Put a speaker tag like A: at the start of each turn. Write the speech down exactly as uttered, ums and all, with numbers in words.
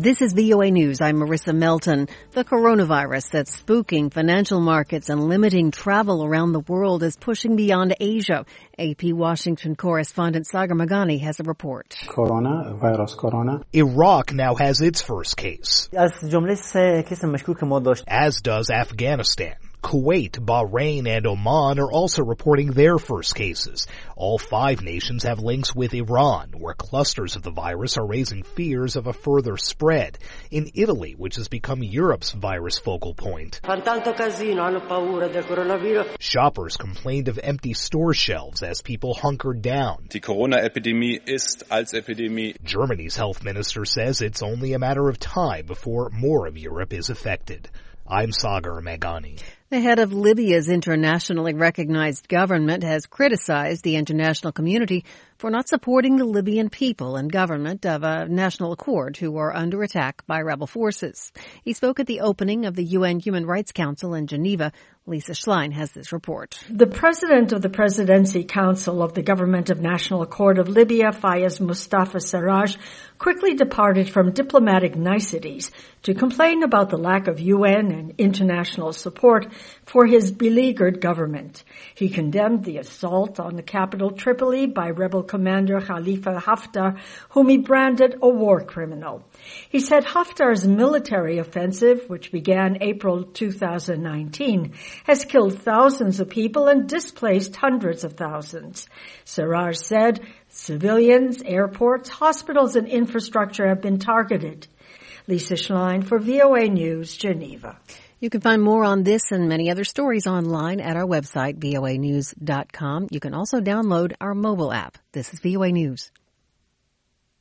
A: This is V O A News. I'm Marissa Melton. The coronavirus that's spooking financial markets and limiting travel around the world is pushing beyond Asia. A P Washington correspondent Sagar Meghani has a report.
B: Corona, virus corona.
C: Iraq now has its first case, as does Afghanistan. Kuwait, Bahrain, and Oman are also reporting their first cases. All five nations have links with Iran, where clusters of the virus are raising fears of a further spread. In Italy, which has become Europe's virus focal point, shoppers complained of empty store shelves as people hunkered down.
D: Die Corona-Epidemie ist als Epidemie.
C: Germany's health minister says it's only a matter of time before more of Europe is affected. I'm Sagar Meghani.
A: The head of Libya's internationally recognized government has criticized the international community for not supporting the Libyan people and government of a national accord who are under attack by rebel forces. He spoke at the opening of the U N Human Rights Council in Geneva. Lisa Schlein has this report.
E: The president of the Presidency Council of the Government of National Accord of Libya, Fayez Mustafa Sarraj, quickly departed from diplomatic niceties to complain about the lack of U N and international support for his beleaguered government. He condemned the assault on the capital Tripoli by rebel commander Khalifa Haftar, whom he branded a war criminal. He said Haftar's military offensive, which began April two thousand nineteen, has killed thousands of people and displaced hundreds of thousands. Sarraj said civilians, airports, hospitals, and infrastructure have been targeted. Lisa Schlein for V O A News, Geneva.
A: You can find more on this and many other stories online at our website, V O A news dot com. You can also download our mobile app. This is V O A News.